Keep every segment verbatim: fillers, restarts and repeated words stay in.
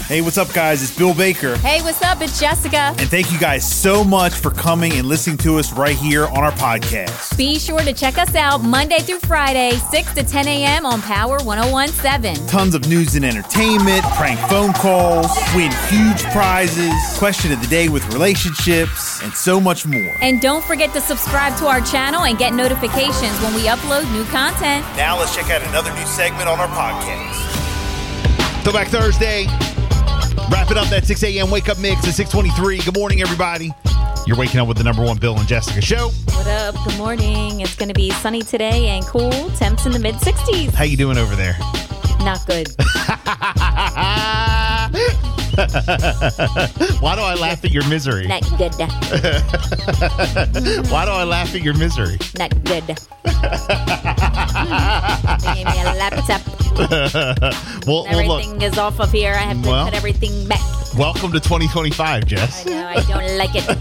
Hey, what's up, guys? It's Bill Baker. Hey, what's up? It's Jessica. And thank you guys so much for coming and listening to us right here on our podcast. Be sure to check us out Monday through Friday, six to ten a.m. on Power one oh one point seven. Tons of news and entertainment, prank phone calls, win huge prizes, question of the day with relationships, and so much more. And don't forget to subscribe to our channel and get notifications when we upload new content. Now let's check out another new segment on our podcast. Throwback Thursday. Wrap it up that six a.m. wake up mix at six twenty-three. Good morning, everybody. You're waking up with the number one Bill and Jessica show. What up? Good morning. It's going to be sunny today and cool. Temps in the mid sixties. How you doing over there? Not good. Why do I laugh at your misery? Not good. Why do I laugh at your misery? Not good. They gave me a laptop. well, everything well, is off of here. I have to well, put everything back. Welcome to twenty twenty-five, Jess. I know. I don't like it.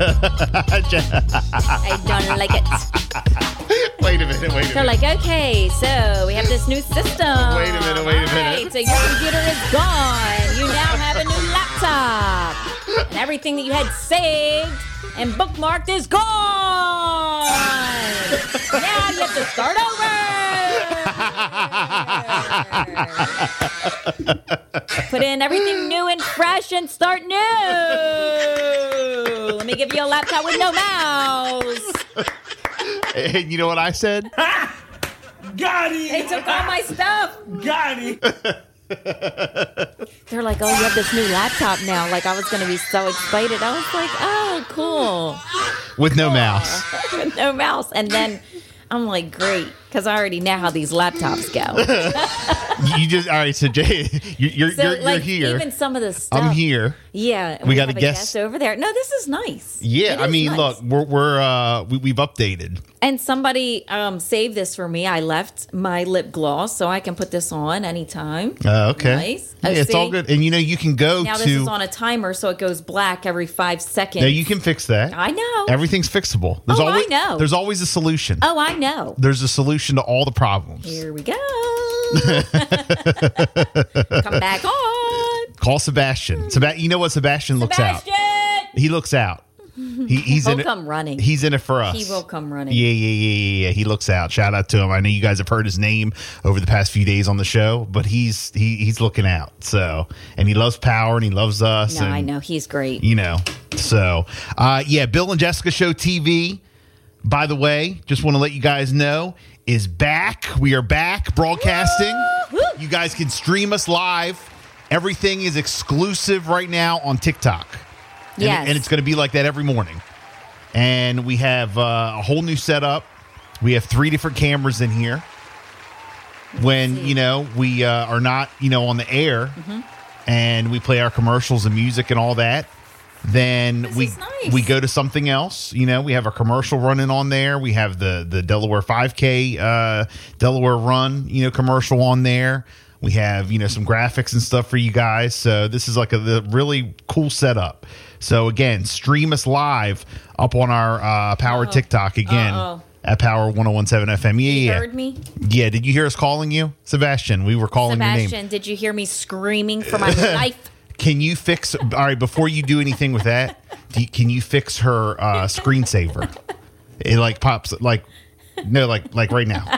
I don't like it. Wait a minute. Wait a minute. They're like, okay, so we have this new system. Wait a minute. Wait a minute. Right, so your computer is gone. You now have a new laptop. And everything that you had saved and bookmarked is gone. Now you have to start over. Put in everything new and fresh and start new. Let me give you a laptop with no mouse. And you know what I said? Got it. They took all my stuff. Got it. They're like, oh, you have this new laptop now. Like, I was going to be so excited. I was like, oh, cool. With no mouse. With no mouse. And then I'm like, great, because I already know how these laptops go. You just, all right, so Jay, you're, you're, So, you're, like, you're here. even some of the stuff. I'm here. Yeah. We got have a guest. guest over there. No, this is nice. Yeah, It I is mean, nice. look, we're, we're uh, we, we've updated. And somebody um, saved this for me. I left my lip gloss, so I can put this on anytime. Uh, okay. Nice. Yeah, Oh, it's see? all good. And, you know, you can go Now to... this is on a timer, so it goes black every five seconds. No, you can fix that. I know. Everything's fixable. There's Oh, I always, know. There's always a solution. Oh, I know. There's a solution to all the problems. Here we go. Come back on. Call Sebastian. Seba- you know what Sebastian looks Sebastian! out? He looks out. He, he's He'll in it. come running. He's in it for us. He will come running. Yeah, yeah, yeah, yeah, yeah. He looks out. Shout out to him. I know you guys have heard his name over the past few days on the show, but he's he, he's looking out. So, and he loves Power and he loves us. No, and, I know. He's great. You know. So, uh, yeah, Bill and Jessica Show T V, by the way, just want to let you guys know, is back. We are back broadcasting. Woo! You guys can stream us live. Everything is exclusive right now on TikTok. And, Yes. and it's going to be like that every morning. And we have uh, a whole new setup. We have three different cameras in here. When, you know, we uh, are not, you know, on the air Mm-hmm. and we play our commercials and music and all that, then This we is nice. we go to something else. You know, we have a commercial running on there. We have the, the Delaware five K uh, Delaware Run, you know, commercial on there. We have, you know, some graphics and stuff for you guys. So this is like a the really cool setup. So again, stream us live up on our uh, Power Uh-oh. TikTok again Uh-oh. at Power one oh one point seven F M. Yeah, You yeah. heard me? Yeah, did you hear us calling you? Sebastian, we were calling your name. Sebastian, did you hear me screaming for my life? Can you fix, all right, before you do anything with that, do you, can you fix her uh, screensaver? It like pops, like, no, like like right now.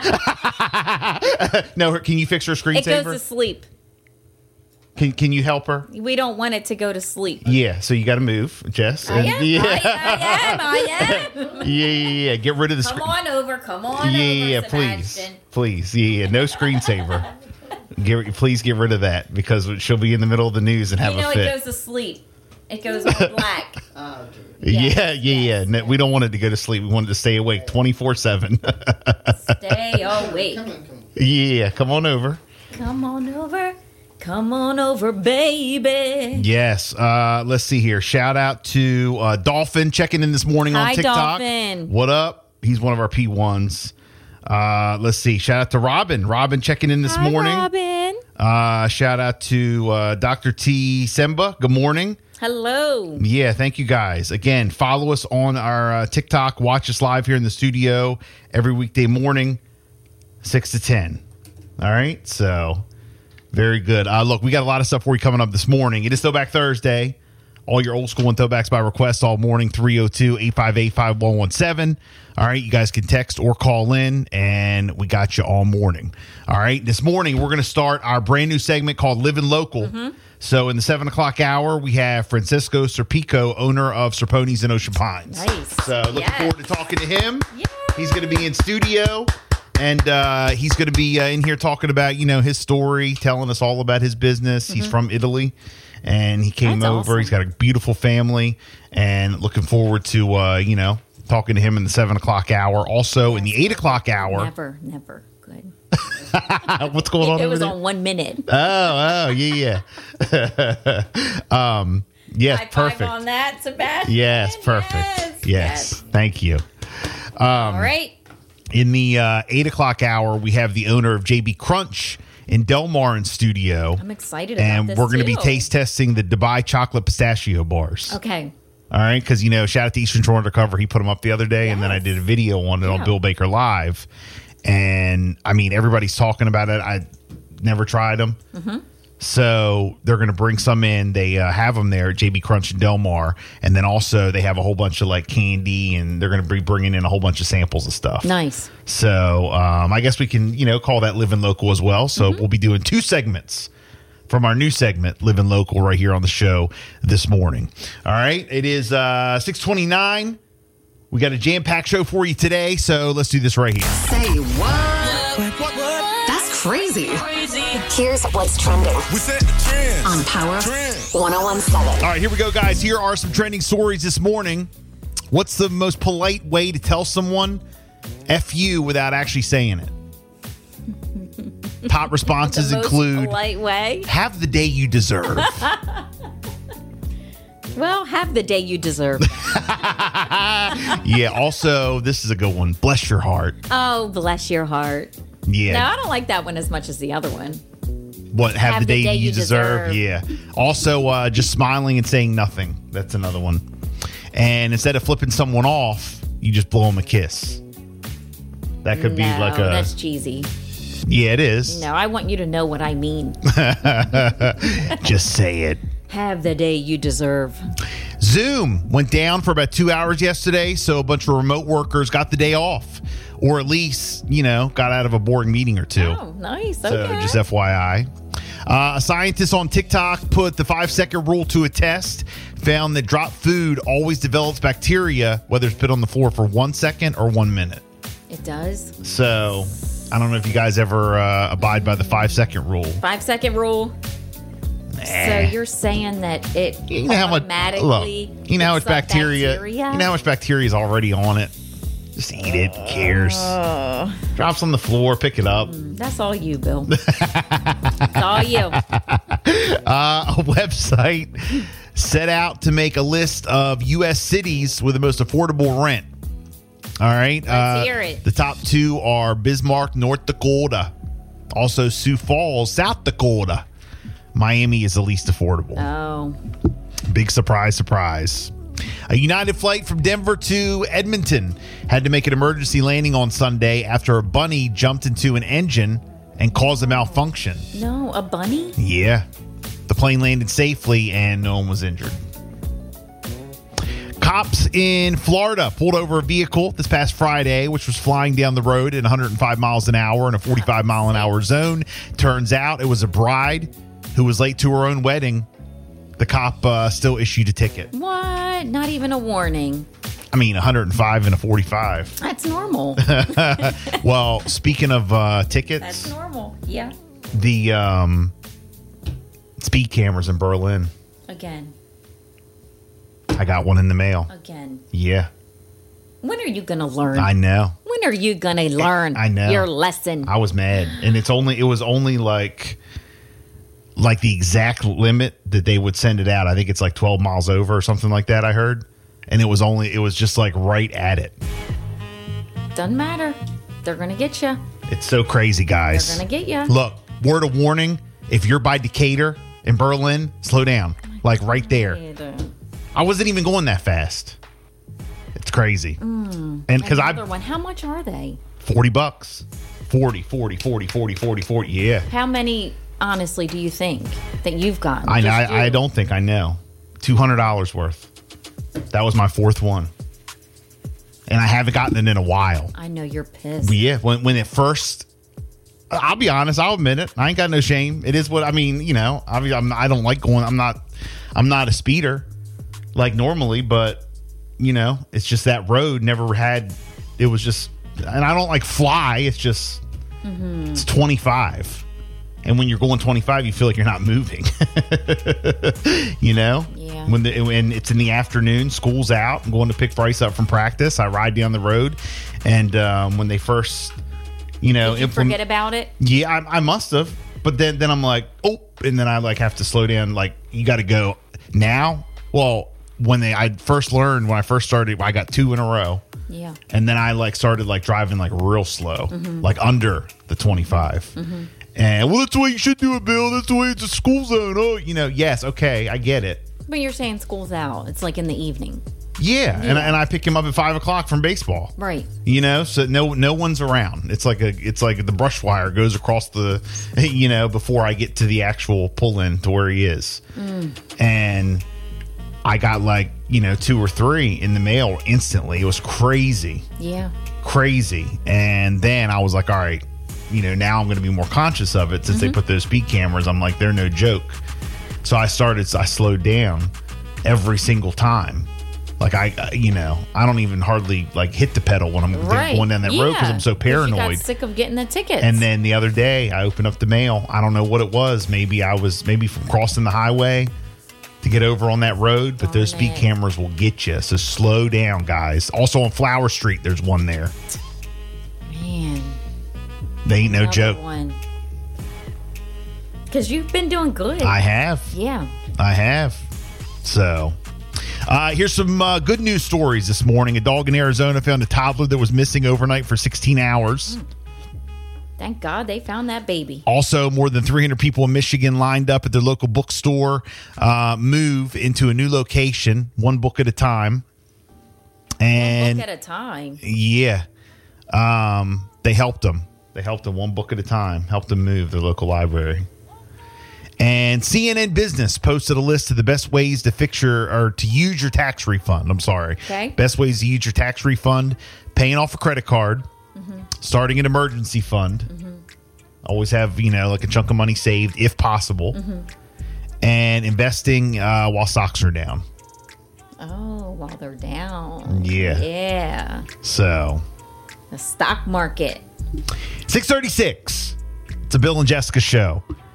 No, her, can you fix her It goes to screensaver? sleep. Can Can you help her? We don't want it to go to sleep. Yeah, so you got to move, Jess. I And- am, yeah. I, I am, I am. yeah, yeah, yeah. Get rid of the Come screen. on over, come on Yeah, over, yeah, please, Sebastian. please, yeah, yeah. No screensaver. Get, please get rid of that because she'll be in the middle of the news and have You know a it fit. goes to sleep. It goes all black. Oh, okay. yeah, Yes, yeah, yeah. yes, No, we don't want it to go to sleep. We want it to stay awake twenty-four seven. Stay awake. Come on, come on. Yeah, come on over. Come on over. Come on over, baby. Yes. Uh, let's see here. Shout out to uh, Dolphin checking in this morning on Hi, TikTok. Dolphin. What up? He's one of our P ones. Uh, let's see. Shout out to Robin. Robin checking in this Hi, morning. Robin. Uh, shout out to uh, Doctor T. Semba. Good morning. Hello. Yeah, thank you guys. Again, follow us on our uh, TikTok. Watch us live here in the studio every weekday morning, six to ten. All right? So Very good. Uh, look, we got a lot of stuff for you coming up this morning. It is Throwback Thursday. All your old school and throwbacks by request all morning, three oh two, eight five eight, five one one seven. All right, you guys can text or call in, and we got you all morning. All right, this morning we're going to start our brand new segment called Living Local. Mm-hmm. So in the seven o'clock hour, we have Francisco Serpico, owner of Serponi's in Ocean Pines. Nice. So looking Yes. forward to talking to him. Yay. He's going to be in studio. And uh, he's going to be uh, in here talking about, you know, his story, telling us all about his business. Mm-hmm. He's from Italy, and he came That's over. awesome. He's got a beautiful family, and looking forward to, uh, you know, talking to him in the seven o'clock hour. Also in the eight o'clock hour. Never, never. Good. What's going on It over was there? on one minute. Oh, oh, yeah, yeah. um, yes, High five perfect. on that, Sebastian. Yes, perfect. Yes. Yes, thank you. All right. In the uh, eight o'clock hour, we have the owner of J B Crunch in Delmar in studio. I'm excited about And this, we're going to be too. taste testing the Dubai chocolate pistachio bars. Okay. All right. Because, you know, shout out to Eastern Shore Undercover. He put them up the other day. And then I Yes. did a video on it Yeah. on Bill Baker Live. And, I mean, everybody's talking about it. I never tried them. Mm-hmm. So they're going to bring some in. They uh, have them there at J B Crunch in Delmar. And then also they have a whole bunch of like candy. And they're going to be bringing in a whole bunch of samples of stuff. Nice. So um, I guess we can, you know, call that Living Local as well. So Mm-hmm. we'll be doing two segments from our new segment, Living Local, right here on the show this morning. All right. It is uh, six twenty-nine. We got a jam-packed show for you today. So let's do this right here. Say what? What, what, what? That's crazy. Here's what's trending We set the trends. On Power Trends. one oh one seven. All right, here we go, guys. Here are some trending stories this morning. What's the most polite way to tell someone F you without actually saying it? Top responses The most include, polite way. have the day you deserve. Well, have the day you deserve. Yeah, also, this is a good one. Bless your heart. Oh, bless your heart. Yeah. No, I don't like that one as much as the other one. What, have, the day, you deserve? deserve. Yeah. Also, uh, just smiling and saying nothing. That's another one. And instead of flipping someone off, you just blow them a kiss. That could be No, like a. that's cheesy. Yeah, it is. No, I want you to know what I mean. Just say it. Have the day you deserve. Zoom went down for about two hours yesterday, so a bunch of remote workers got the day off, or at least, you know, got out of a boring meeting or two. Oh, nice. So Okay. just F Y I. Uh, a scientist on TikTok put the five-second rule to a test, found that dropped food always develops bacteria, whether it's put on the floor for one second or one minute. It does. So I don't know if you guys ever uh, abide by the five-second rule. Five second rule. So you're saying that it You know how much automatically look, you know how much picks up bacteria, bacteria? you know how much bacteria is already on it. Just eat it. Who cares? Drops on the floor. Pick it up. That's all you, Bill. That's all you. Uh, a website set out to make a list of U S cities with the most affordable rent. All right. Let's uh, hear it. The top two are Bismarck, North Dakota. Also, Sioux Falls, South Dakota. Miami is the least affordable. Oh, Big surprise, surprise. A United flight from Denver to Edmonton had to make an emergency landing on Sunday after a bunny jumped into an engine and caused a malfunction. no, a bunny? Yeah. The plane landed safely and no one was injured. Cops in Florida pulled over a vehicle this past Friday, which was flying down the road at one hundred five miles an hour in a forty-five mile an hour zone. Turns out it was a bride who was late to her own wedding. The cop uh, still issued a ticket. What? Not even a warning. I mean, one hundred five and a forty-five. That's normal. Well, speaking of uh, tickets, That's normal. Yeah. the um, speed cameras in Berlin. Again. I got one in the mail. Again. Yeah, When are you going to learn? I know. when are you going to learn I know. your lesson? I was mad, and it's only it was only like like the exact limit that they would send it out. I think it's like twelve miles over or something like that. I heard, and it was only it was just like right at it. Doesn't matter. They're going to get you. It's so crazy, guys. They're going to get you. Look, word of warning: if you're by Decatur in Berlin, slow down. Like right there. I wasn't even going that fast. It's crazy. Mm, and because I Another one. How much are they? forty bucks. forty, forty, forty, forty, forty, forty. Yeah. How many honestly do you think that you've gotten? I, Just I, I you. don't think I know. two hundred dollars worth. That was my fourth one. And I haven't gotten it in a while. I know you're pissed. But yeah, when, when it first... I'll be honest. I'll admit it. I ain't got no shame. It is what I mean. You know, I mean, I'm, I don't like going. I'm not. I'm not a speeder like normally, but you know, it's just that road never had. It was just, and I don't like fly. It's just mm-hmm. It's twenty-five, and when you're going twenty-five, you feel like you're not moving. You know, yeah. When the when it's in the afternoon, school's out. I'm going to pick Bryce up from practice. I ride down the road, and um, when they first. You know, Did you implement- forget about it? Yeah, I, I must have. But then, then I'm like, oh, and then I like have to slow down. Like, you got to go now. Well, when they, I first learned when I first started, I got two in a row. Yeah. And then I like started like driving like real slow, mm-hmm. like under the twenty-five. Mm-hmm. And well, that's the way you should do it, Bill. That's the way it's a school zone. Oh, you know, yes, okay, I get it. But you're saying school's out. It's like in the evening. Yeah, yeah. And, and I pick him up at five o'clock from baseball. Right. You know, so no no one's around. It's like a it's like the brush wire goes across the, you know, before I get to the actual pull in to where he is. Mm. And I got like, you know, two or three in the mail instantly. It was crazy. Yeah. Crazy. And then I was like, all right, you know, now I'm going to be more conscious of it since mm-hmm. they put those speed cameras. I'm like, they're no joke. So I started, I slowed down every single time. Like, I, you know, I don't even hardly, like, hit the pedal when I'm right. going down that yeah. road because I'm so paranoid. You got sick of getting the tickets. And then the other day, I opened up the mail. I don't know what it was. Maybe I was, maybe from crossing the highway to get over on that road. But Darn those speed it. cameras will get you. So slow down, guys. Also on Flower Street, there's one there. Man. They ain't no Another joke. One. Because you've been doing good. I have. Yeah. I have. So... Uh, here's some uh, good news stories this morning. A dog in Arizona found a toddler that was missing overnight for sixteen hours. Mm. Thank God they found that baby. Also, more than three hundred people in Michigan lined up at their local bookstore, uh, move into a new location, one book at a time. And one book at a time. Yeah. Um, they helped them. They helped them one book at a time, helped them move their local library. And C N N Business posted a list of the best ways to fix your or to use your tax refund. I'm sorry. Okay. Best ways to use your tax refund: paying off a credit card, mm-hmm. starting an emergency fund, mm-hmm. always have you know like a chunk of money saved if possible, mm-hmm. and investing uh, while stocks are down. Oh, while they're down. Yeah. Yeah. So. The stock market. six thirty-six. It's a Bill and Jessica show.